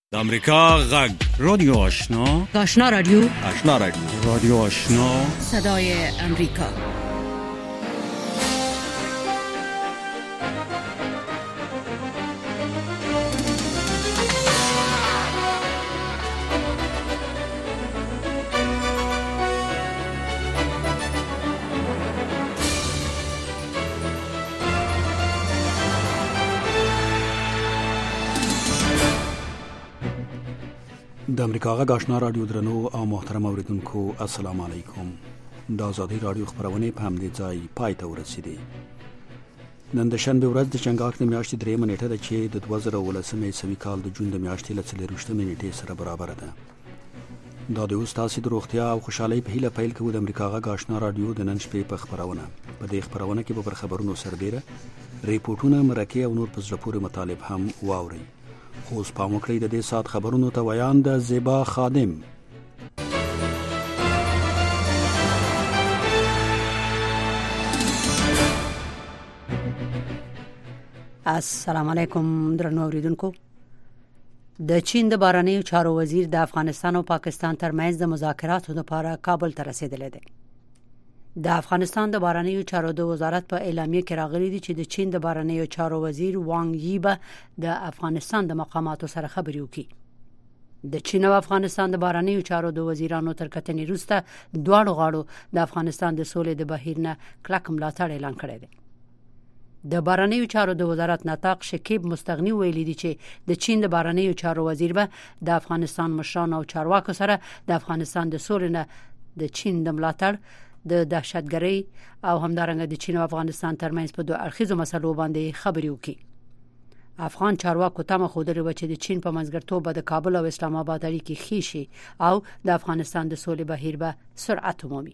د امریکا غږ رادیو آشنا رادیو رادیو آشنا صدای امریکا. د امریکا غږ آشنا رادیو درنو او محترم اوریدونکو السلام علیکم. د آزادۍ رادیو خبرونه په همدې ځای پای ته ورسېدې. نن د شنبه ورځ د چنګاښ د میاشتې 3 نیټه ده چې د 2019 عیسوي کال د جون د میاشتې له 24 نیټې سره برابر ده. دا د اوس تاسو د روغتیا او خوشحالۍ په هیله پیل کوو د امریکا غږ آشنا رادیو د نن شپې په خبرونه. په دې خبرونه کې به خبرونو سربېره ریپورتونه، مرکه او نور په زړه پورې مطالب هم واوري. خو اوس پام وکړئ د دې سات خبرونو ته ویان د زیبا خادم. السلام علیکم درنو اوریدونکو. د چین د بهرنیو چارو وزیر د افغانستان او پاکستان ترمنځ د مذاکراتو لپاره کابل ته رسیدلی دی. د افغانستان د بهرنیو چارو د وزارت په اعلامیه کې راغلي دي چې د چین د بهرنیو چارو وزیر وانګ یی به د افغانستان د مقاماتو سره خبرې وکړي. د چین او افغانستان د بهرنیو چارو د وزیرانو تر کتنې وروسته دواړو غاړو د افغانستان د سولې د بهیر نه کلک ملاتړ اعلان کړی دی. د بهرنیو چارو د وزارت نطاق شکیب مستغنی ویلي دي چې د چین د بهرنیو چارو وزیر به د افغانستان مشرانو او چارواکو سره د افغانستان د سولې نه د چین د ملاتړ د دهشتګرۍ او همدارنګه د چین او افغانستان ترمنځ په دوه اړخیزو مسلو باندې خبرې وکړي. افغان چارواکو تمه خوده و چې د چین په منځګړیتوب د کابل او اسلام آباد اړیکې ښې شي او د افغانستان د سولې بهیر به سرعت ومومي.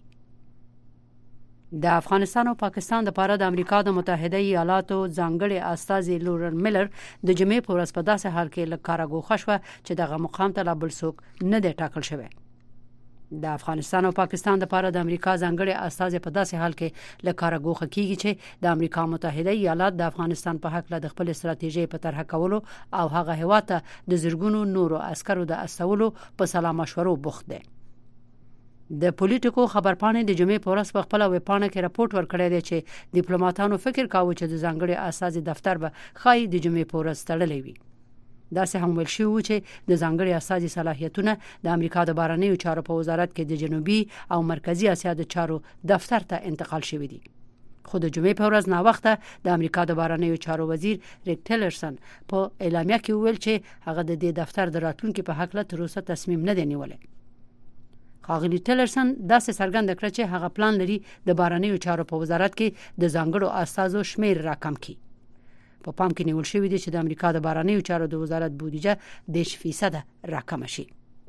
د افغانستان او پاکستان لپاره د امریکا د متحده ایالاتو ځانګړي استازي لورن میلر د جمعې په ورځ په داسې حال کې له کاره ګوښه شوه چې دغه مقام ته لا بل څوک نه دی ټاکل شوی. د افغانستان او پاکستان لپاره د امریکا ځانګړي استازي په داسې حال کې له کاره ګوښه کیږي چې د امریکا متحده ایالات د افغانستان په حق له خپل استراتیژي په طرح کولو او هغه هیواد ته د زرګونو نورو عسکرو د استولو په سلا مشورو بوخت دي. د پولیټیکو خبرپاڼې د جمعې په ورځ په خپل ویبپاڼه کې راپورټ ورکړی دی چې ډیپلوماټانو فکر کاوه چې د ځانګړي استازي دفتر به خای د جمعې په ورځ تړلی وي. دا څه هم ویل شوی چې د ځانګړي استازي صلاحیتونه د امریکا د بهرنیو چارو په وزارت کې د جنوبي او مرکزی اسیا د چارو دفتر ته انتقال شوی دی. خو د جمعې په ورځ نا وخته د امریکا د بهرنیو چارو وزیر ریک ټیلرسن په اعلامیه کې ویل چې هغه د دې دفتر د راتلونکو په حق له تر اوسه تصمیم نه دی نیولی. ښاغلي ټیلرسن داسې څرګنده کړه چې هغه پلان لري د بهرنیو چارو په وزارت کې د ځانګړو استازو شمیر راکم کړي. په پام کې نیول شوی دی چې د امریکا د بهرنیو چارو د وزارت بودیجه 10% راکم شي.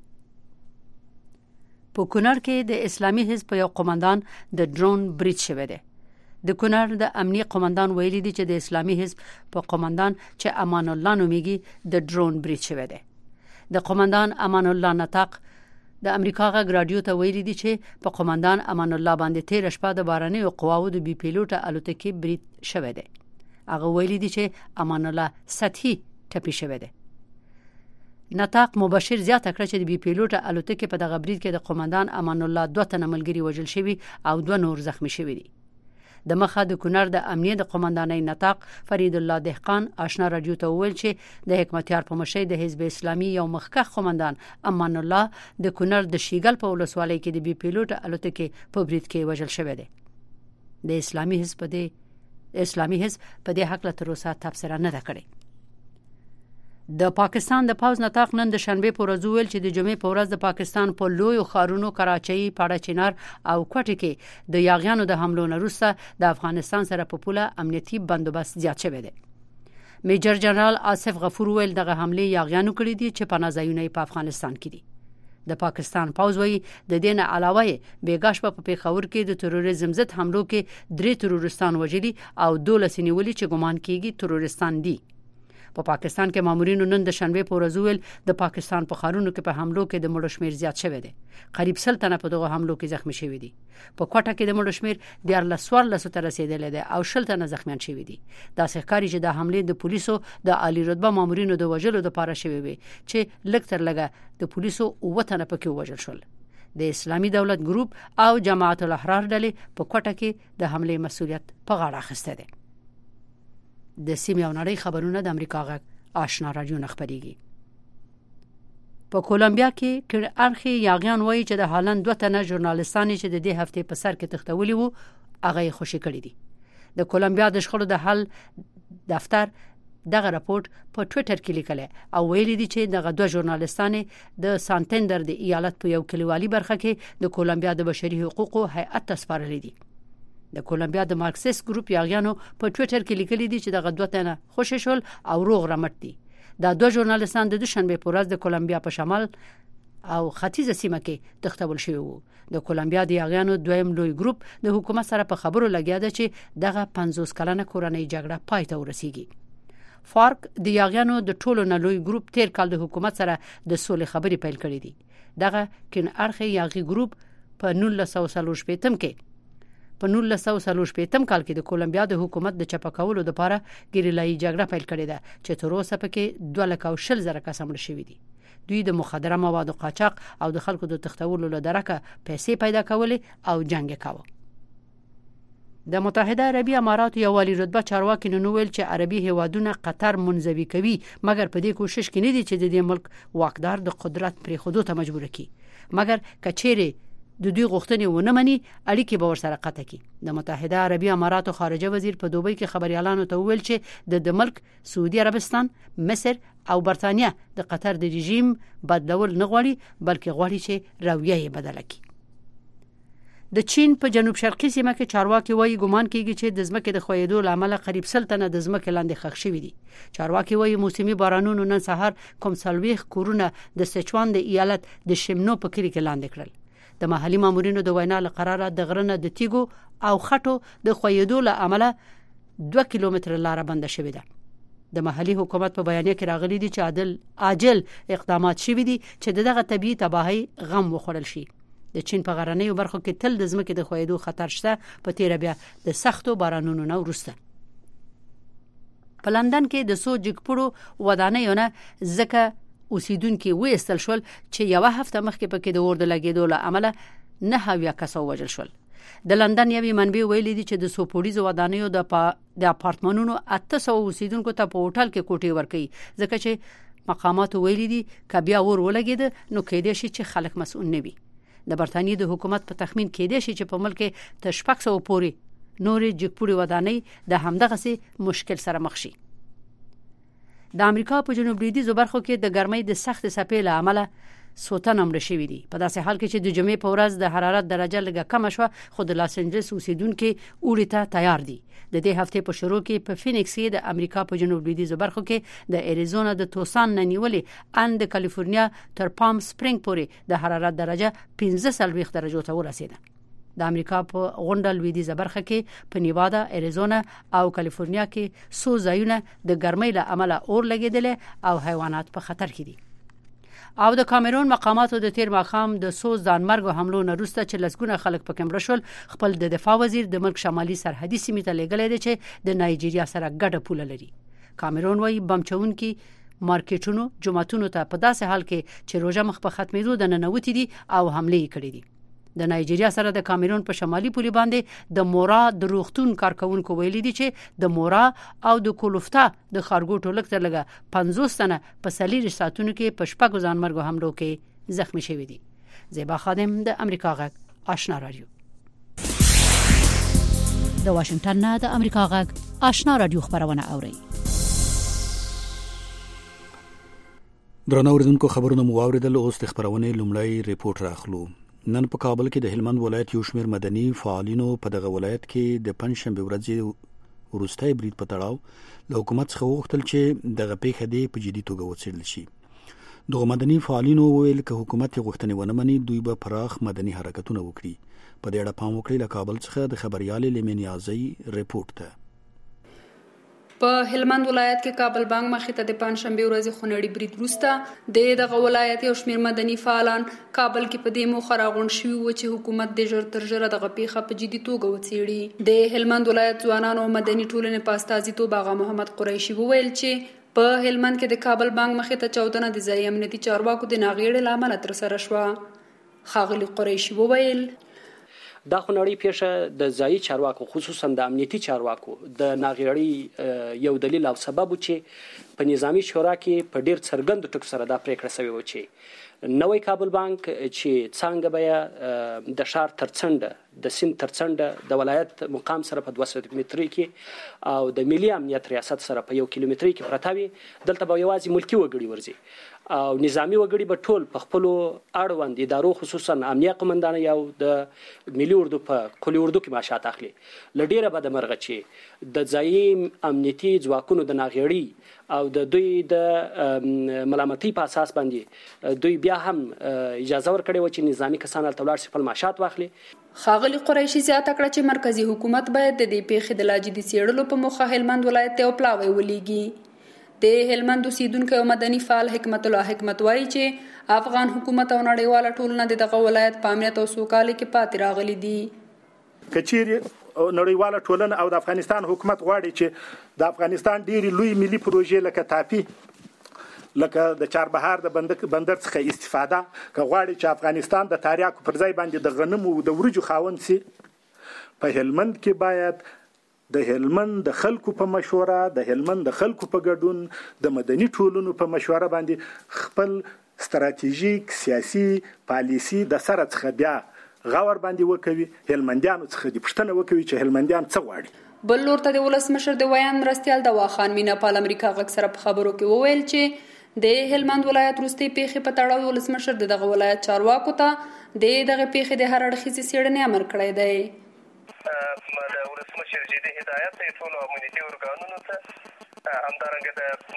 په کونړ کې د اسلامي حزب یو قومندان د ډرون بریټ شوی دی. د کونړ د امنیه قومندان ویلي دی چې د اسلامي حزب په قومندان چې امان الله نومیږي د ډرون بریټ شوی دی. د قومندان امان الله نطاق د امریکا غږ رادیو ته ویلي دي چې په قومندان امان الله باندې 13 شپه د بهرنیو قواو د بي پیلوټه الوتکې بریټ شوی دی. هغه ویلي دي چې امان الله سطحي ټپي شوی دی. نطاق مبشر زیاته کړه چې د بي پیلوټه الوتکې په دغه بریټ کې د قومندان امان الله 2 تنه ملګري وژل شوي او 2 نور زخمی شوي دي. د مخه د کونړ د امنیه د قومندانۍ نطاق فرید الله دهقان آشنا رادیو ته ویل چې د حکمتیار په مشرۍ د حزب اسلامي یو مخکښ قومندان امان الله د کونړ د شیګل په ولسوالۍ کې د بي پیلوټه الوتکې په بریټ کې وژل شوی دی. د اسلامي حزب په دې حق له تر اوسه تبصره نه ده کړې. د پاکستان د پوز نطاق نن د شنبه په ورځ ویل چې د جمعې په ورځ د پاکستان په لویو ښارونو کراچۍ، پاړاچینار او کوټه کې د یاغیانو د حملو نه وروسته د افغانستان سره په پوله امنیتي بندوبست زیات شوی دی. میجر جنرال آصف غفور ویل دغه حمله یاغیانو کړې دي چې پناهځایونه په افغانستان کې دي. د پاکستان پوز وی د دین علاوه بیګاش په پیښور کې د تروریزم ضد حملو کې 3 تروریستان وژلي او 12 نیولي چې ګمان کیږي تروریستان دي. په پاکستان کې مامورینو نن د شنبه په ورځ ویل د پاکستان په ښارونو کې په حملو کې د مړو شمیر زیات شوی دی. قریب 100 تنه په دغه حملو کې زخمی شوي دي. په کوټه کې د مړو شمیر 14 ته رسیدلی دی او 60 تنه زخمیان شوي دي. دا ښکاري چې د حمله د پولیسو د عالی رتبه مامورینو د وژلو لپاره شوی وي چې لږ تر لږه د پولیسو 9 تنه پکې وژل شول. د اسلامي دولت ګروپ او جماعت الاحرار ډلې په کوټه کې د حمله مسؤلیت په غاړه اخیسته دي. د سیمې او نړۍ خبرونه د امریکا غږ آشنا رادیو خبريږي. په کولمبیا کې کړهرخي یاغیان وایي چې د هالند 2 تنه ژورنالیستان چې د دې هفته په سر کې تختولي وو هغه خوشی کړی دي. د کولمبیا د شخړو د حل دفتر دغه راپورټ په ټوئیټر کې لیکل او ویلي دي چې دغه 2 ژورنالیستان د سانتندر د ایالت په یو کلیوالي برخه کې د کولمبیا د بشري حقوقو هیئت ته سپارلي دي. د کولمبیا د مارکسیست ګروپ یاغیانو په ټوئیټر کې لیکلي دي چې دغه 2 تنه خوشی شول او روغ رمټ دي. دا 2 ژورنالیستان د دوشنبه په ورځ د کولمبیا په شمال او ختیځه سیمه کې تختول شوی وو. د کولمبیا د یاغیانو دویم لوی ګروپ د حکومت سره په خبرو لګیا دی چې دغه 50 کلنه کورنۍ جګړه پای ته ورسیږي. فارک د یاغیانو د ټولو نه لوی ګروپ تیر کال د حکومت سره د سولې خبرې پیل کړې دي. دغه کړهرخي یاغي ګروپ په 1945 کال کې د کولمبیا د حکومت د چپکولو لپاره ګریلایي جګړه پیل کړې ده چې تر اوسه پکې 2,20,000 کسان مړ شوي دي. دوی د مخدره موادو قاچاق او د خلکو د تختولو لپاره پیسې پیدا کولې او جنگ کاوه. د متحده عربی امارات یو والی رتبه چارواکي نو ویل چې عربي هیوادونه قطر منځوي کوي مګر په دې کوشش کې نه دي چې د دې ملک واکدار د قدرت پرې خودو ته مجبور کړي مګر کچېره د دوی غوښتنې ونه مني اړیکې به ورسره قطع کړي. د متحده عربی امارات خارجه وزیر په دوبۍ کې خبريالانو ته ویل چې د ملک سعودي عربستان، مصر او برتانیا د قطر د رژیم بدلول نه غواړي بلکې غواړي چې رویه یې بدله کړي. د چین په جنوب شرقي سیمه کې چارواکي وایي ګومان کیږي چې د ځمکې د خویدو لامل قریب 100 تنه د ځمکې لاندې ښخ شوي دي. چارواکي وایي موسمي بارانونو نن سهار کوم سلويخ کورونه د سچوان د ایالت د شمنو په کلی کې لاندې کړل. د محلي مامورینو د وینا لقراره د غرنه د تیګو او خټو د خویدو له امله 2 کیلومتر لار بنده شوې ده. د محلي حکومت په بیانیه کې راغلي دي چې عاجل اقدامات شوي دي چې دغه طبيعي تباہي غم وخوړل شي. د چین په غرنیو برخو کې تل د ځمکې د خویدو خطر شته په تیر بیا د سختو بارانونو نه وروسته. په لندن کې د سو جګپړو ودانیو نه ځکه اوسیدونکو وېستل شول چې یو هفته مخکې پکې د اور د لګیدو له امله 9 کسان وژل شول. د لندن یوې منبع ویلي دي چې د سو پولیسو ودانیو د اپارتمانونو 800 اوسیدونکو ته په هوټل کې کوټې ورکړي ځکه چې مقامات ویلي دي ک بیا اور ولګید نو کېدې شي چې خلک مسؤل نه وي. د برتانیې د حکومت په تخمین کې دی چې په ملک ته 600 پورې نورې جګپوري ودانۍ د همدغه سي مشکل سره مخ شي. د امریکا په جنوب لویدیځو برخو کې د ګرمۍ د سخت څپې له امله سوتن امر شوی دي. په داسې حال کې چې د جمعې په ورځ د حرارت درجه لږه کم شوه خو د لاس انجلس اوسیدونکو اوړي ته تیار دي. د دې هفته په شروع کې په فینکس کې د امریکا په جنوب لویدیځو برخو کې د اریزونا د توسان نه نیولې ان د کالیفورنیا تر پام سپرینګ پورې د حرارت درجه 15 درجو ته ورسیده. د امریکا په غونډه لویدیځه برخه کې په نیوادا، اریزونا او کالیفورنیا کې سو ځایونه د ګرمۍ له امله اور لګیدل او حیوانات په خطر کې دي. او د کامرون مقاماتو د تیر ماخام د سو ځانمرګ حملو نه وروسته چې لسګونه خلک په کمره شول خپل د دفاع وزیر د ملک شمالي سرحدي سیمې ته لګلې دي چې د نایجیریا سره ګډه پوله لري. کامرون وايي بمچونکي مارکیټونو جمعتونو ته په داسې حال کې چې روزه مخ په ختمېدو د ننوتي دي او حمله کړې دي. د نایجیریا سره د کامرون په شمالي پولي باندې د مورا د روغتون کارکونکو ویلي دي چې د مورا او د کولوفتا د خارګوټو لکتر لګه 50 تنه په سلیری ساتونو کې په شپږ ځانمرګو حملو کې زخمی شوي دي. زیبا خادم د امریکا غږ آشنا رادیو. د واشنگټن نه د امریکا غږ آشنا رادیو خبرونه اوري. درنو اوریدونکو خبرونه مو اوریدل. اوس د خبرونه لومړی ریپورت راخلو. نن په کابل کې د هلمند ولایت یو شمېر مدني فعالینو په دغه ولایت کې د پنځشنبه ورځې وروستۍ برید په تړاو له حکومت څخه وغوښتل چې دغه پیښه دې په جدي توګه وڅېړل شي. دغه مدني فعالینو ویل چې حکومت غوښتنې ونه مني دوی به پراخ مدني حرکتونه وکړي. په دې اړه پام وکړئ. له کابل څخه د خبريال لمنیازي ریپورت ته. په هلمند ولایت کې کابل بانک مخې ته د پنځشنبه ورځې خونړي برید وروسته دغه ولایت یو شمېر مدني فعالان کابل کې په دې موخه راغونډ شوي وو چې حکومت د ژر تر ژره دغه پیښه په جدي توګه وڅېړي. د هلمند ولایت ځوانانو او مدني ټولنې په استازیتوب آغا محمد قریشي وویل چې په هلمند کې د کابل بانک مخې ته چاودنه د ځایي امنیتي چارواکو د ناغېړۍ له امله ترسره شوه. ښاغلي قریشي وویل دا خونړۍ پیښه د ځایي چارواکو خصوصا د امنیتي چارواکو د ناغېړۍ یو دلیل او سبب و چې په نظامی شورا کې په ډیر څرګندو ټکو سره دا پریکړه شوې و چې نوی کابل بانک چې څنګه به د ښار ترڅنډ د سیند ترڅنډ د ولایت مقام سره په 200 مترۍ کې او د ملي امنیت ریاست سره په 1 کیلومترۍ کې پرته وي، دلته به یوازې ملکی وګړي ورځي او نظامی وګړي به ټول په خپل اړوند ادارو خصوصا امنیه قومندان یو د ملي اردو په قلی اردو کې معاشات اخلي. لډیره به د مرغه چې د ځایي امنیتي ځواکونو د ناغېړۍ او د دوی د ملامتۍ په اساس باندې دوی بیا هم اجازه ورکړې و چې نظامی کسان هلته ولاړ شي خپل معاشات واخلي. ښاغلي قریشي زیاته کړه چې مرکزی حکومت باید د دې پیښې د لا جدي څېړلو په موخه هلمند ولایت ته یو پلاوی ولېږي. د هلمند اوسیدونکی او مدني فعال حکمت الله حکمت وایي چې افغان حکومت او نړیواله ټولنه دغه ولایت په امنیت او سوکالۍ کې پاتې راغلي دي. که چیرې نړیواله ټولنه او د افغانستان حکومت غواړي چې د افغانستان ډېرې لوی ملي پروژې لکه تاپي لکه د چاربهار د بندر څخه استفاده، که غواړي چې افغانستان د تاریاکو پر ځای باندې د غنمو او د وریجو خاوند سي، په هلمند کې باید د هلمند د خلکو په مشوره، د هلمند د خلکو په ګډون، د مدني ټولنو په مشوره باندې خپل ستراتیژیک سیاسي پالیسی د سره څخه بیا غور باندې وکوي، هلمندیانو څخه د پوښتنه وکوي چې هلمندیان څه غواړي. بل لور ته د ولسمشر د ویان مرستیال د واخان مینا پال امریکا غږ سره په خبرو کې وویل چې د هلمند ولایت وروستۍ پیښې په تړاو ولسمشر دغه ولایت چارواکو ته دغه پیښې د هر اړخیزې څېړنې امر کړی دی. د ولسمشر جدي هدایت دی ټولو امنیتي ارګانونو ته، همدارنګه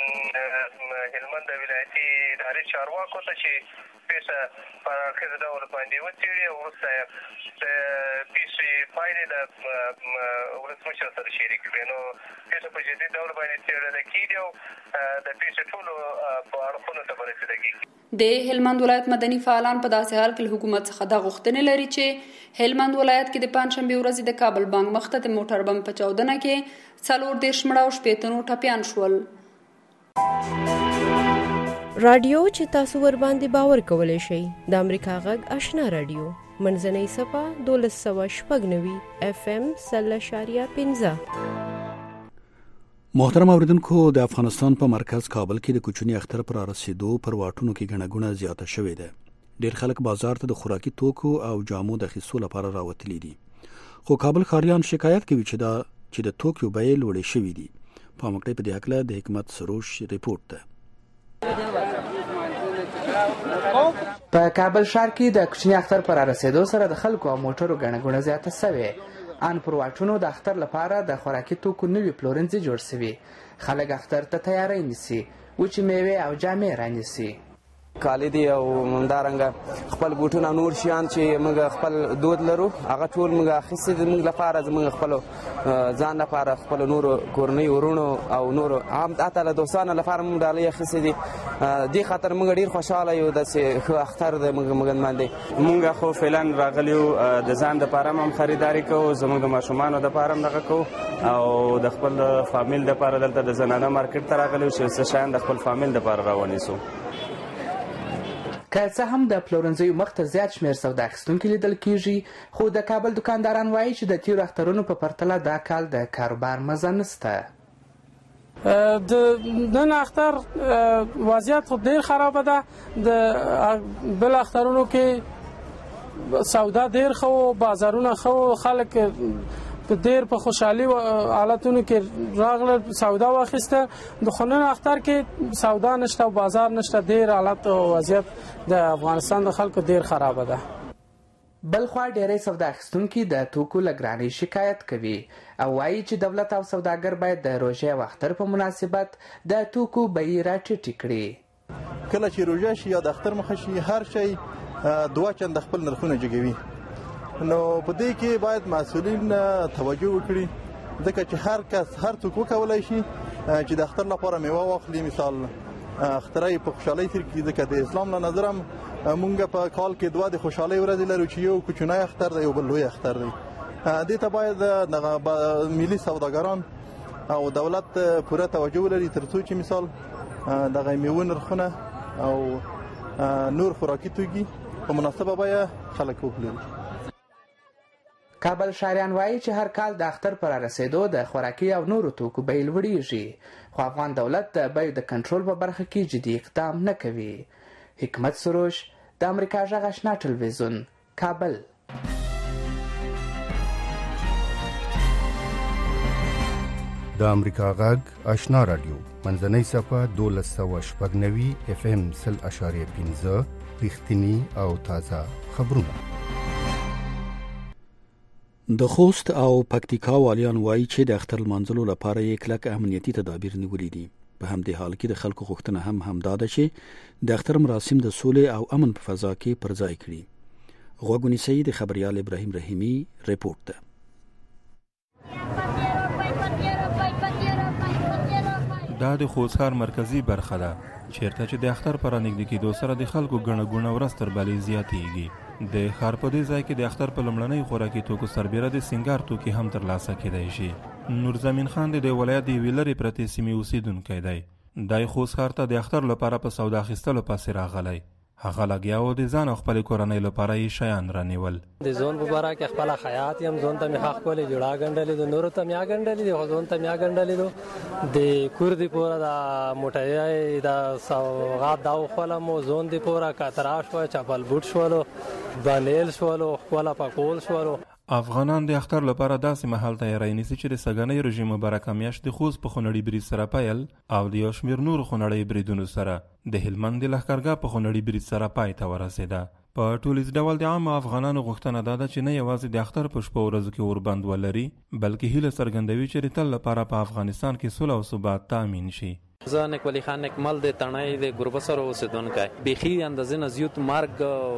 د هلمند ولایتي ادارې چارواکو ته چې پیښه په اړخیز ډول باندې وڅېړي او وروسته د پیښې پایلې له ولسمشر سره شریک کړي. نو پیښه په جدي ډول باندې څېړل کېږي او د پیښې ټولو په اړخونو ته به رسېدګي. د هلمند ولایت مدني فعالان په داسې حال کې حکومت څخه دا غوښتنې لري چې هلمند ولایت کې د پنځشنبې ورځې د کابل بانک مخته د موټر بم په چاودنه کې 40 مړه او 90 ټپیان شول. رادیو چې تاسو ور باندې باور کولای شئ د امریکا غږ آشنا رادیو منځنۍ صفه 1290 FM 0.15. محترم اوریدونکو، د افغانستان په مرکز کابل کې د کوچني اختر پر رسیدو پر واټونو کې غنغونه زیاته شوې ده. ډېر خلک بازار ته د خوراکي توکو او جامو د خرڅولو لپاره راوتلي دي، خو کابل ښاریان شکایت کوي چې د توکو بیې لوړې شوې دي. په مکړې په دې اړه د حکمت سروش ریپورت ده. په کابل ښار کې د کوچني اختر پر رسیدو سره د خلکو او موټرو غنغونه زیاته شوې. ان پر واټونو د اختر لپاره د خوراکي توکو نوي پلورنځي جوړ شوي. خلک اختر ته تیاری نیسي، وچې میوې او جامې رانیسي. کالي دي او همدارنګه خپل بوټونه نور شیان چې موږ خپل دود لرو هغه ټول موږ اخیستي دي موږ لپاره، زموږ خپل ځان لپاره، خپل نورو کورنۍ ورونو او نورو هم حتی له دوستانو لپاره موږ ډالۍ اخیستي دي. دې خاطر موږ ډېر خوشحاله یو داسې ښه اختر دی موږ باندې. موږ خو فعلا راغلي یو د ځان دپاره هم خریداري کوو، زموږ د ماشومانو دپاره هم دغه کوو او د خپل فامیل دپاره دلته د زنانه مارکیټ ته راغلي یو چې څه شیان د خپل فامیل دپاره راونیسو. که څه هم د پلورنځیو مخ ته زیات شمېر سودا اخیستونکي لیدل کېږي، خو د کابل دکانداران وایي چې د تېرو اخترونو په پرتله دا کال د کاروبار مزه نشته. د نن اختر وضعیت خو ډېر خرابه ده. د بل اخترونو کې سودا ډېر ښه و، بازارونه ښه و، خلک ډېر په خوشحالي حالتونو کې راغله سودا واخیسته. د خو نن اختر کې سودا نشته او بازار نشته. ډېر حالت او وضعیت د افغانستان د خلکو ډېر خرابه ده. بلخوا ډېری سودا اخیستونکي د توکو له ګرانۍ شکایت کوي او وایي چې دولت او سوداګر باید د روژې او اختر په مناسبت د توکو بیې راټیټې کړي. کله چې روژه شي یا د اختر مخه شي هر شی 2 چنده خپل نرخونه جګوي. نو په دې کې باید مسؤلین توجه وکړي، ځکه چې هر کس هر څوک وکولای شي چې د اختر لپاره میوه واخلي. مثال اختر په خوشحالۍ تیر کړي، ځکه د اسلام له نظره مونږ په کال کې دوه د خوشحالۍ ورځې لرو چې یو کوچنی اختر دی، یو بل لوی اختر دی. دې ته باید د ملي سوداګران او دولت پوره توجه ولري تر څو چې مثال دغه میوه نرخونه او نور خوراکي توکي په مناسبه بیه خلک وپلوري. کابل شاریان وایي چې هر کال د اختر پر رسیدو د خوراکي او نورو توکو بیې لوړیږي، خو افغان دولت د بیو د کنټرول په برخه کې جدي اقدام نه کوي. حکمت سروش، د امریکا غږ آشنا ټلویزیون، کابل. د امریکا غږ آشنا رادیو منځنۍ صفحه 1290 FM 0.5 رښتینی او تازه خبرونه. د خوست او پکتیکا والیان وایي چې د اختر لمانځلو لپاره یې کلک امنیتي تدابیر نیولې دي. په همدې حال کې د خلکو غوښتنه هم دا ده چې د اختر مراسم د سولې او امن په فضا کې پر ځای کړي. غوږ ونیسئ، د خبريال ابراهیم رحیمی ریپورت ده. دا د خوست ښار مرکزی برخه ده چیرته چې د اختر پر نږدې کېدو سره د خلکو ګڼه ګوڼه ورځ تر بلې زیاتېږي. د ښار په دې ځای کې د اختر په لومړنۍ خوراکي توکو سربیره د سینګار توکي هم ترلاسه کېدای شي. نورزمین خان د ولایت د یوې لرې پرتې سیمې اوسېدونکی دی. دی خوست ښار ته د اختر لپاره په سودا اخیستلو پسې راغلی. هغه لګیا و د ځان او خپلې کورنۍ لپاره یې شیان رانیول. د ځون په باره کې خپله خیاط یم، ځون ته مې ښه ښکلې جوړه ګنډلې ده، نورو ته مې ګنډلې دي، خو ځون ته مې ګنډلې ده. د کور د پوره د موټۍ د سوغات دا وخوله مو ځون د پوره کترا شوه، چپل بوټ شولو، بنیل شولو، ښکله پکول شولو. افغانان د اختر لپاره داسې مهال تیاری نیسي چې د سږنۍ رژیم مبارکه میاشت د خوست په خونړي برید سره پیل او د یو شمېر نورو خونړۍ بریدونو سره د هلمند د لښکرګاه په خونړي برید سره پای ته ورسېده. په ټولیز ډول د عامو افغانانو غوښتنه دا ده چې نه یوازې د اختر په شپو ورځو کې اوربند ولري، بلکې هیله څرګندوي چې د تل لپاره په افغانستان کې سوله او ثبات تامین شي. زه نیکولي خان نیکمل د تڼۍ د ګربه سره اوسېدونکی، بیخي اندازې نه زیات مرګ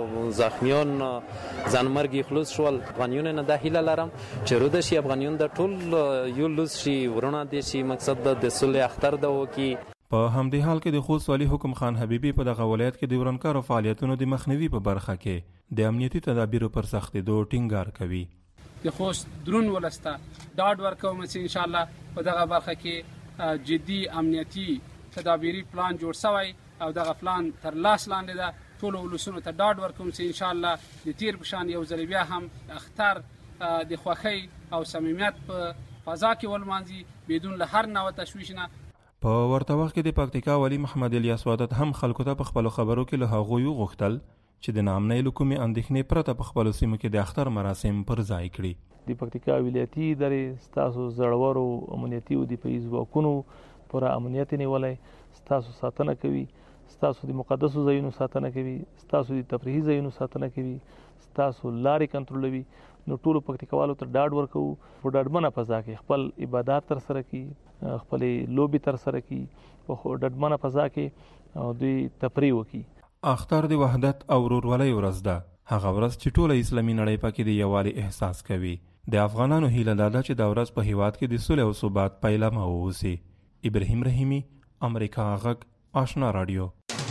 زخمیان ځانمرګي خلاص شول. افغانیانو نه دا هیله لرم چې روده شي افغانیان د ټول یو لوس شي، ورونه دي شي، مقصد د سولې اختر ده وکړي. په همدې حال کې د خوست والي حکم خان حبیبي په دغه ولایت کې د ورانکارو فعالیتونو د مخنیوي په برخه کې د امنیتي تدابیرو پر سختېدو ټینګار کوي. د خوست درون ولسته ډاډ ورکوم چې ان شاء الله په دغه برخه کې جدي امنیتي تدابیری پلان جوړ شوی او دغه پلان تر لاس لاندې ده. ټول ولسونو ته ډاډ ورکوم چې ان شاء الله د تیر په شان یو ځل بیا هم اختر د خوښۍ او صمیمیت په فضا کې ولمانځي بدون له هر نوع تشویش نه. په ورته وخت کې د پکتیکا والی محمد الیاس وادت هم خلکو ته په خپلو خبرو کې له هغوی وغوښتل چې د ناامنۍ له کومې اندېښنې پرته په خپلو سیمو کې د اختر مراسم پر ځای کړي. د پکتیکا ولایتي ادارې ستاسو زړورو امنیتي او دفاعي ځواکونو پوره امنیت نیولی، ستاسو ساتنه کوي، ستاسو د مقدسو ځایونو ساتنه کوي، ستاسو د تفریحي ځایونو ساتنه کوي، ستاسو لارې کنټرولوي. نو ټولو پکتیکاوالو ته ډاډ ورکوو په ډاډمنه فضا کې خپل عبادات ترسره کړي، خپلې لوبې ترسره کړي، په ډاډمنه فضا کې دوی تفریح وکړي. اختر د وحدت او ورورولۍ ورځ ده، هغه ورځ چې ټوله اسلامي نړۍ پکې د یووالي احساس کوي. د افغانانو هیله دا ده چې دا ورځ په هیواد کې د سولې او ثبات پیلامه واوسي. ابراهیم رحیمی، امریکا غږ آشنا رادیو.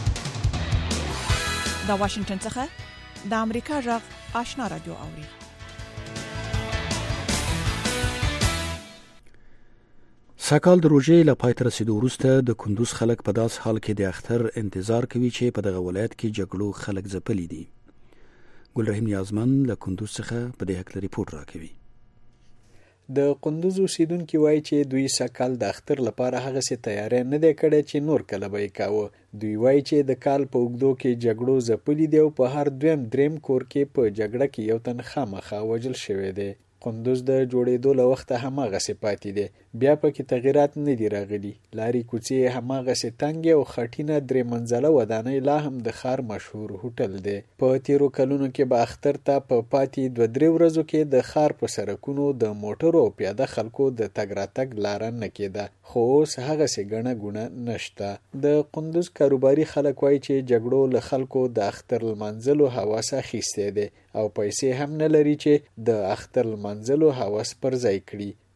د واشنگټن څخه د امریکا غږ آشنا رادیو اوري. سکهال د روژې له پای ته رسیدو وروسته د کندوز خلک په داس حال کې د اختر انتظار کوي چې په دغه ولایت کې جګړو خلک ځپلي دي. ګلرحیم نیازمن له کندوز څخه په دې هکله ریپورت راکوي. د کندوز اوسیدونکي وایي چې دوی سکهال د اختر لپاره هغه څه تیاری نه دی کړی چې نور کله به یې کاوه. دوی وایي چې د کال په اوږدو کې جګړو ځپلي دي او په هر دویم دریم کور کې په جګړه کې یو تن خامخا وژل شوی دی. کندوز د جوړېدو له وخته هماغسې پاتې دی، بیا پکې تغیرات نه دي راغلي. لارې کوڅې هماغسې تنګې او خټینه درې منزله ودانۍ لا هم د ښار مشهور هوټل دی. په تیرو کلونو کې به اختر ته په پاتې 2-3 ورځو کې د ښار په سړکونو د موټرو او پیاده خلکو د تګ راتګ لاره نه کېده، خو اوس هغسې ګڼه ګوڼه نشته. د کندوز کاروباري خلک وایي چې جګړو له خلکو د اختر لمانځلو هوس اخیستی دی او پیسې هم نه لري چې د اختر لمانځلو هوس پر ځای کړي.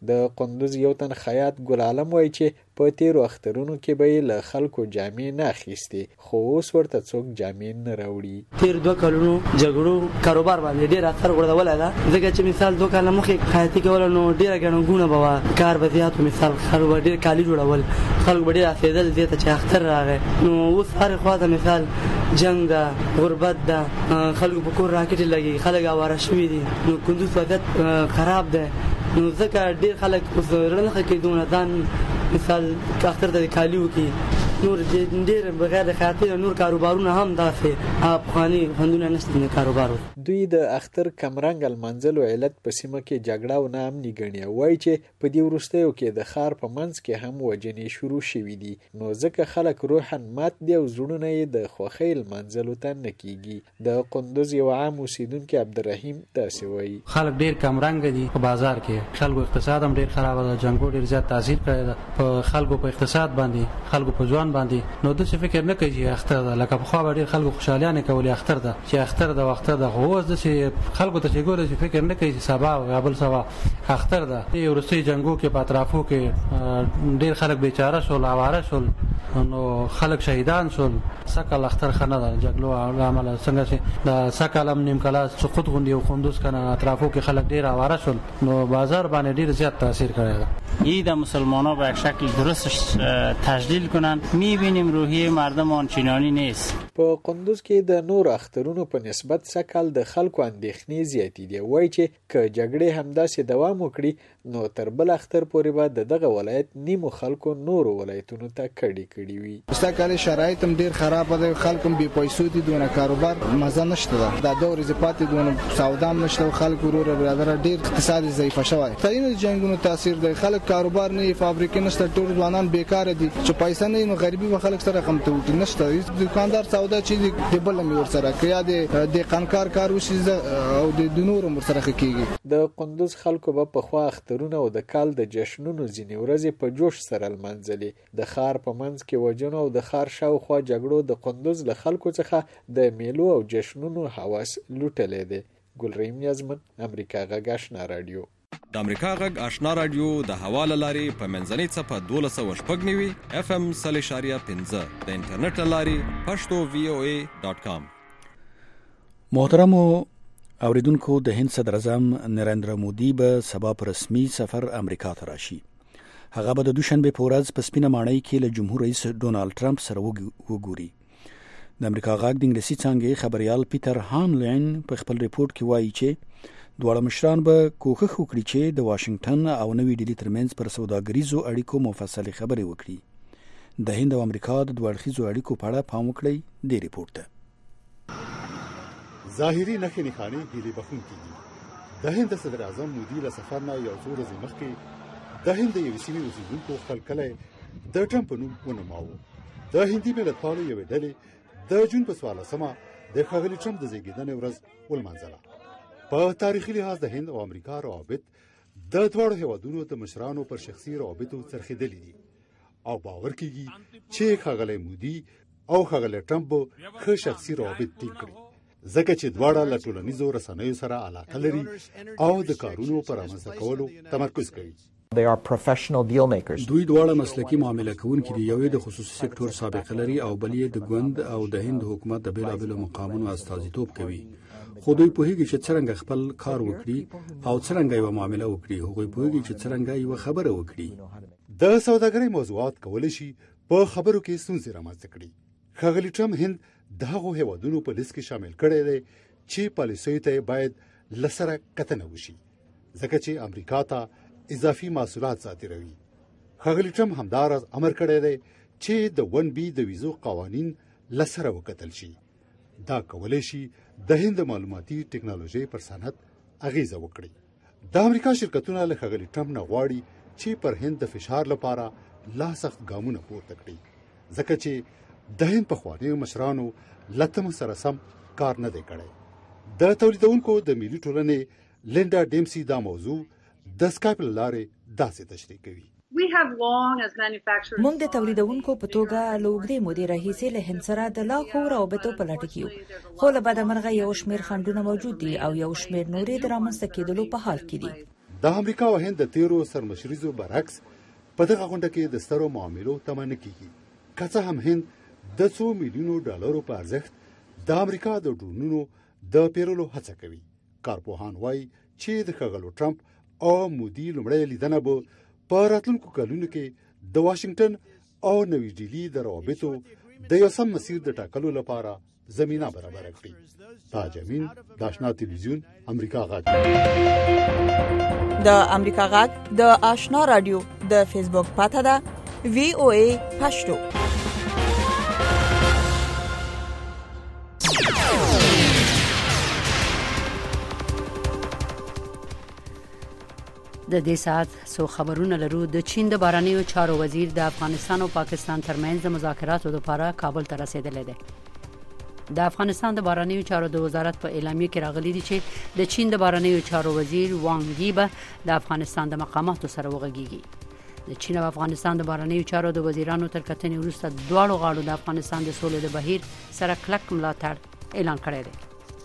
د قندوز یو تن خیاط ګل عالم وایي چې په تیرو اخترونو کې به له خلکو جامې نه اخیستې خو اوس ورته څوک جامې نه راوړي. تیر 2 کلونو جګړو کاروبار باندې ډیر اثر غورځولی ده ځکه چې مثال 2 کاله مخکې خیاطي کول نو ډیره ګڼه ګوڼه به وه کار به زیات و مثال خلکو به ډېر کالي جوړول خلکو به ډېر اسېدل دې ته چې اختر راغی نو اوس هرې خوا ته مثال جنګ ده غربت ده خلکو په کور راکټې لګي خلک اواره شوي دي نو کندوز وضعیت خراب ده نو ځکه ډېر خلک اوس زړه نه ښه کوي دونه ځان مثال اختر ته د کالي وکړي نور ډېر بغیر د خیاطۍ نور کاروبارونه هم داسې پخواني خوندونه نشته د کاروبار. دوی د اختر کمرنګ المنځلو علت په سیمه کې جګړه او ناامني ګڼي وایي چې په دې وروستیو کې د ښار په منځ کې هم وژنې شروع شوي دي نو ځکه خلک روحاً مات دي او زړونه یې د خوښۍ لمانځلو ته نه کېږي. د قندوز یو عام اوسیدونکی عبدالرحیم داسې وایي خلک ډېر کمرنګه دي په بازار کې خلکو اقتصاد هم ډېر خراب ده جنګو ډېر زیات تاثیر کړی ده په خلکو په اقتصاد باندې خلکو په ځوان باندې نو د څه فکر نه کوي چې اختر ده لکه په خوا ډېر خلکو خوشالیانه کولې اختر ده چې اختر ده وختر ده خو اوس داسې خلکو ته چې ګوره چې فکر نه کوي چې سبا او بل سبا اختر ده. دې وروستي جنګو کې په اطرافو کې ډېر خلک بیچاره شول اواره شول نو خلک شهیدان شول سکل اختر خنه ده جګړو عمله څنګه چې د سکل هم نیم کلا سقوط غونډي او قندوز کنه اطرافو کې خلک ډېر اواره شول نو بازار باندې ډېر زیات تاثیر کړی ده. عید مسلمان‌ها به یک شکل درست تجلیل کنن می‌بینیم روحیه مردم آنچنانی نیست. په قندوز کې د نور اخترونو په نسبت سکل د خلکو اندېښنې زیاتې دي وایي چې که جګړې همداسې دوام وکړي نو تر بل اختر پورې به دغه ولایت نیمو خلکو نورو ولایتونو ته کډې کړي وي. مستقل شرایط هم ډیر خراب دي خلکو بي پیسې دي دونه کاروبار مزه نشته ده د دور زپاتې دونه سودا هم نشته خلکو ورور برادر ډیر اقتصادي ضعیف شوی تاین جنگونو تاثیر دی خلک کاروبار نه فابریکې نشته ټول ځوانان بیکار دي چې پیسې نه نو غریبي به خلک سره کم ته نشته دکاندار سودا چې د بل مې ور سره کیا د قنکار کار وشي او د نور مر سره کیږي. د قندوز خلکو به په خوا اخترونه او د کال د جشنونو ځینې ورځې په جوش سره لمانځلې د ښار په منځ کې وژنو او د ښار شاوخوا جګړو د قندوز له خلکو څخه د میلو او جشنونو حواس لوټلې دي. ګلریم یزمن امریکا غږ آشنا رادیو. د امریکا غږ آشنا رادیو د حواله لاري په منځنۍ صفه 1290 FM 3.15 د انټرنیټ لاري pashto.voa.com. محترم اوریدونکو د هند صدر اعظم نریندرا مودي به سبا پر رسمي سفر امریکا ته راشي. هغه به د دوشنبه په ورځ په سپینه ماڼۍ کې له جمهور رئیس ډونالد ټرمپ سره وګوري. د امریکا غږ د انګلیسي څانګې خبريال پیټر هانلین په خپل ریپورت کې وایي چې دواړه مشران به کوښښ وکړي چې د واشنگټن او نوې ډیلي ترمنځ پر سوداګریزو اړیکو مفصلې خبرې وکړي. د هند او امریکا د دوه اړخیزو اړیکو په اړه پام وکړئ د ریپورت ته. ظاهري نښې نښانې هیلې بخښونکې دي. د هند صدر اعظم مودي له سفر نه یو څو ورځې مخکې د هند یو سیمې اوسیدونکو خپل کلی د ټرمپ په نوم ونوماوه. د هندي ملتپالو یوې ډلې د جون په 14مه د ښاغلي ټرمپ د زیږیدنې ورځ ولمانځله. په تاریخي لحاظ د هند او امریکا روابط د دواړو هیوادونو د مشرانو پر شخصي روابطو څرخېدلي دي او باور کیږي چې ښاغلی مودي او ښاغلی ټرمپ ښه شخصي روابط ټینګ کړي ځکه چې دواړه له ټولنیزو رسنیو سره علاقه لري او د کارونو پر رامنځته کولو تمرکز کوي. They are professional deal makers. دوی دواړه مسلکي معامله کوونکي دي. یو د خصوصي سکتور سابقه لري او بل یې د ګوند او د هند حکومت د بیلابیلو مقامونو استازیتوب کوي. خو دوی پوهیږي چې څنګه خپل کار وکړي او څنګه یو معامله وکړي. هغوی پوهیږي چې څنګه یو خبره وکړي. د سوداګرۍ موضوعات کولای شي په خبرو کې ستونزې رامنځته کړي. ښاغلي ټرمپ هند د هغو هیوادونو په لیست کې شامل کړی دی چې پالیسیو ته باید لسره کتنه وشي ځکه چې امریکا ته اضافي محصولات صادروي. ښاغلي ټرمپ همداراز امر کړی دی چې د 1B د ویزو قوانین لسره وکتل شي. دا کولای شي د هند معلوماتي ټکنالوژي پر صنعت اغیزه وکړي. د امریکا شرکتونه له ښاغلي ټرمپ نه غواړي چې پر هند د فشار لپاره لا سخت ګامونه پورته کړي ځکه چې د هند په خوانیو مشرانو لتم سره سم کار نه دی کړی. د تولیدونکو د ملي ټولنې لینډا ډیمسي دا موضوع د سکایپ لارې داسې تشریح کوي. موږ د تولیدونکو په توګه له اوږدې مودې راهیسې له هند سره د لا ښو روابطو په لټه کې یو خو له بده مرغه یو شمېر خنډونه موجود دي او یو شمېر نورې د رامنځته کېدلو په حال کې دي. د امریکا او هند د تیرو سرمشریزو برعکس په دغه غونډه کې د سترو معاملو تمه نه کیږي. که څه هم هند د $100 میلیونو په ارزښت د امریکا د ډرونونو د پیرلو هڅه کوي. کارپوهان وایي چې د ښاغلو ټرمپ او مودي لومړی لیدنه به په راتلونکو کلونو کې د واشنگټن او نوي ډیلي د روابطو د یو سم مسیر د ټاکلو لپاره زمینه برابره کړي. تاج امین، د آشنا تلویزیون، امریکا غږ. د امریکا غږ د آشنا رادیو د فیسبوک پاڼه ده VOA پښتو. د دې ساعت سو خبرونه لرو. د چین د بهرنیو چارو وزیر د افغانستان او پاکستان ترمنځ د مذاکراتو لپاره کابل ته رسیدلی دی. د افغانستان د بهرنیو چارو د وزارت په اعلامیه کې راغلي دي چې د چین د بهرنیو چارو وزیر وانګ یی به د افغانستان د مقاماتو سره وغږیږي. د چین او افغانستان د بهرنیو چارو د وزیرانو تر کتنې وروسته دواړو غاړو د افغانستان د سولې د بهیر سره کلک ملاتړ اعلان کړی دی.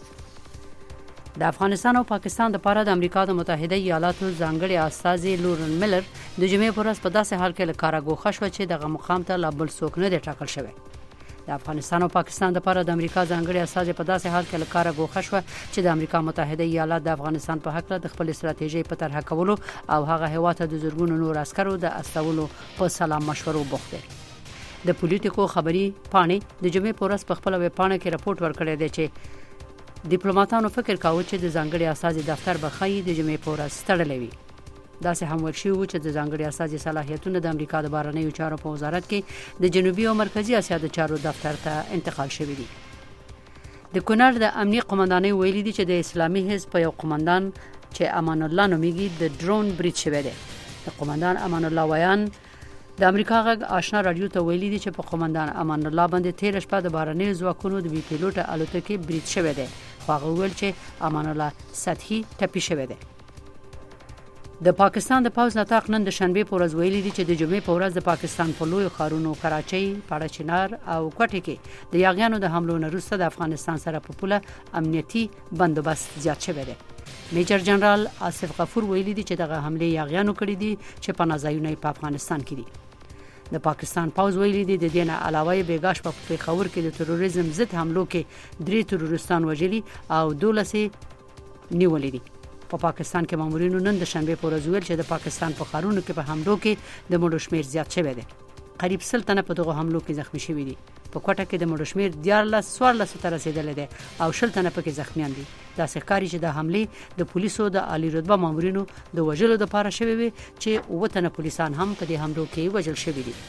د افغانستان او پاکستان لپاره د امریکا د متحده ایالاتو ځانګړي استازي لورن میلر د جمعې په ورځ په داسې حال کې له کاره ګوښه شوه چې دغه مقام ته لا بل څوک نه دی ټاکل شوی. د افغانستان او پاکستان لپاره د امریکا ځانګړي استازي په داسې حال کې له کاره ګوښه شوه چې د امریکا متحده ایالات د افغانستان په حق له خپل استراتیژي په طرح کولو او هغه هیواد ته د زرګونو نور عسکرو د استولو په سلام مشورو بوخت دی. د پولیټیکو خبري پاڼې د جمعې په ورځ په خپل ویب پاڼه کې راپورټ ورکړی دی چې ډیپلوماټانو فکر کاوه چې د ځانګړي استازي دفتر به خای د جمعې په ورځ تړلی وي. داسې هم ویل شوي چې د ځانګړي استازي صلاحیتونه د امریکا د بهرنیو چارو په وزارت کې د جنوبي او مرکزی اسیا د چارو دفتر ته انتقال شوی دی. د کونړ د امنیه قومندانۍ ویلي دي چې د اسلامي حزب په یو قومندان چې امان الله نومیږي د ډرون برید شوی دی. د قومندان امان الله ویان د امریکا غږ آشنا رادیو ته ویلي دي چې په قومندان امان الله باندې تیر شپه د بهرنیو ځواکونو د بي پیلوټ الوتکې برید شوی دی. خو هغه ویل چې امان الله سطحي ټپي شوی دی. د پاکستان د پوځ نطاق نن د شنبه په ورځ ویلي دي چې د جمعې په ورځ د پاکستان په لوی ښارونو کراچۍ، پاړچینار او کوټې کې د یاغیانو د حملو نه وروسته د افغانستان سره په پوله امنیتي بندوبست زیات شوی دی. میجر جنرال آصف غفور ویلي دي چې دغه حمله یاغیانو کړې دي چې پناهځایونه په افغانستان کې دي. د پاکستان پوځ ویلي دي د دې نه علاوه بیګاش په پیښور کې د تروریزم ضد حملو کې 3 تروریستان وژلي او 12 نیولې دي. په پاکستان کې مامورینو نن د شنبه په ورځ ویل چې د پاکستان په ښارونو کې په حملو کې د مړو شمیر زیات شوی دی. قریب 100 تنه په دغه حملو کې زخمی شوي دي. په کوټه کې د مړو شمیر 14 ته رسیدلی دی او 10 تنه پکې زخمیان دي. دا ښکاري چې د حملې د پولیسو د عالی رتبه مامورینو د وژلو لپاره شوی وي چې 9 تنه پولیسان هم په دې حملو کې وژل شوي دي.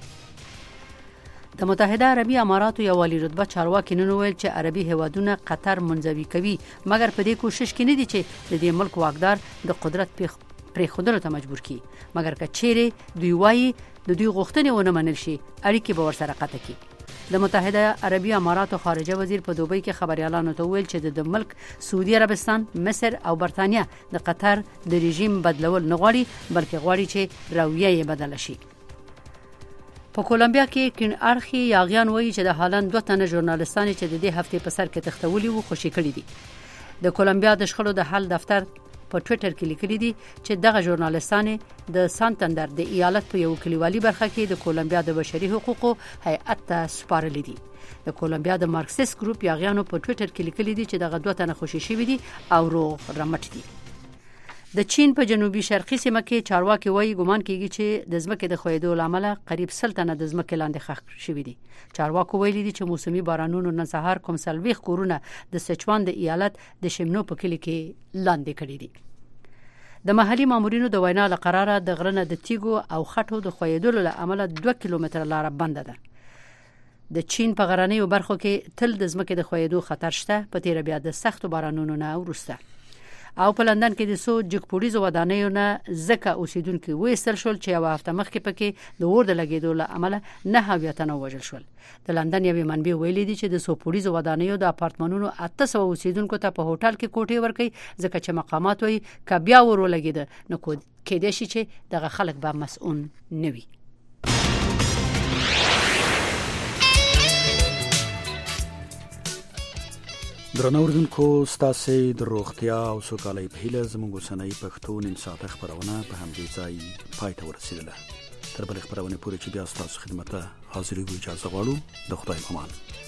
د متحده عربي اماراتو یو عالی رتبه چارواکي نن ویل چې عربي هیوادونه قطر منځوي کوي، مګر په دې کوشش کې نه دي چې د دې ملک واکدار د قدرت پرې خودلو ته مجبور کړي، مګر که چیرې دوی وایي د دوی غوښتنې ونه منل شي اړیکې به ورسره قطع کړي. د متحده عربي اماراتو خارجه وزیر په دوبۍ کې خبريالانو ته ویل چې د ملک سعودي عربستان، مصر او برتانیا د قطر د رژیم بدلول نه غواړي، بلکې غواړي چې رویه یې بدله شي. په کولمبیا کې کین اړخي یاغیان وایي چې د هالند 2 تنه ژورنالستان چې د دې هفته په سر کې تختولي وو خوشي کړي دي. د کولمبیا د شخړو د حل دفتر په ټوئیټر کې لیکلي دي چې دغه ژورنالستان د سانتندر د ایالت په یو کلیوالي برخه کې د کولمبیا د بشري حقوقو هیئت ته سپارلي دي. د کولمبیا د مارکسیست ګروپ یاغیانو په ټوئیټر کې لیکلي دي چې دغه 2 تنه خوشي شوي دي او روغ رمټ دي. د چین په جنوبي شرقي سیمه کې چارواکي وایي ګومان کیږي چې د ځمکې د ښویېدو لامل قریب 100 تنه د ځمکې لاندې ښخ شوي دي. چارواکو ویلي دي چې موسمي بارانونو نن سهار کوم 40 کورونه د سچوان د ایالت د شمنو په کلی کې لاندې کړي دي. د محلي مامورینو د وینا لقراره د غرنه د تیګو او خټو د ښویېدلو له امله 2 کیلومتره لار بنده ده. د چین په غرنیو برخو کې تل د ځمکې د ښویېدو خطر شته، په تیر بیا د سختو بارانونو نه وروسته. او په لندن کې د سو جګپوړیزو ودانیو نه ځکه اوسیدونکو وېستل شول چې یو هفته مخکې پکې د اور د لګیدو له امله 9 تنه وژل شول. د لندن یوې منبع ویلي دي چې د سو پوړیزو ودانیو د اپارتمانونو 800 اوسیدونکو ته په هوټل کې کوټې ورکړي، ځکه چې مقامات وایي که بیا اور ولګیده نو کېدای شي چې دغه خلک به مسؤل نه وي. درنو اوریدونکو ستاسو د روغتیا او سوکالۍ په هیله زموږ اوسنۍ پښتو نیم ساعته خبرونه په همدې ځای پای ته ورسېدله. تر بلې خبرونه پورې چې بیا ستاسو خدمت ته حاضرېږو اجازه غواړو. د خدای په امان.